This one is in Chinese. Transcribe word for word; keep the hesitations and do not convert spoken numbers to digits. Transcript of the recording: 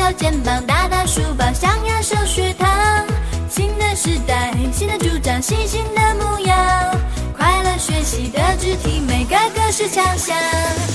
小肩膀，大大书包，象牙手学堂。新的时代，新的主张，新新的模样，快乐学习的肢体，每个个是强项。